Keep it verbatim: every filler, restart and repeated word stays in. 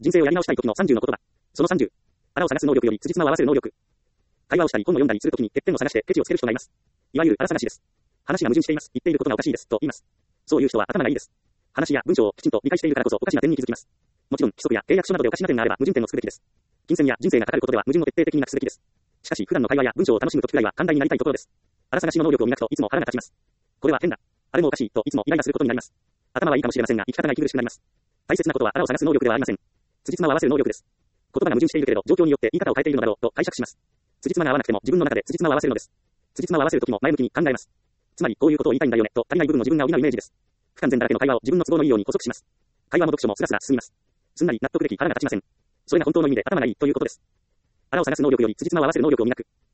人生をやり直したい時のさんじゅうの言葉。そのさんじゅう。穴を探す能力より辻褄を合わせる能力。会話をしたり本を読んだりするときに欠点を探してケチをつける人がいます。いわゆる荒探しです。話が矛盾しています。言っていることがおかしいです。と言います。そういう人は頭がいいです。話や文章をきちんと理解しているからこそおかしな点に気づきます。もちろん規則や契約書などでおかしな点があれば矛盾点をつくべきです。金銭や人生がかかることでは矛盾を徹底的になくすべきです。しかし普段の会話や文章を楽しむときくらいは寛大になりたいところです。荒探しの能力を磨くといつも腹が立ちます。これは変だ。あれもおかしいといつもイライラすることになります。頭はいいかもしれませんが生き方が息苦しくなります。大切なことは穴を探す能力ではありません。辻褄を合わせる能力です。言葉が矛盾しているけれど状況によって言い方を変えているのだろうと解釈します。辻褄が合わなくても自分の中で辻褄を合わせるのです。辻褄を合わせるときも前向きに考えます。つまりこういうことを言いたいんだよねと足りない部分の自分が補うイメージです。不完全だらけの会話を自分の都合のいいように補足します。会話も読書もスラスラ進みます。すんなり納得でき腹が立ちません。それが本当の意味で頭がいいということです。穴を探す能力より辻褄を合わせる能力を磨く。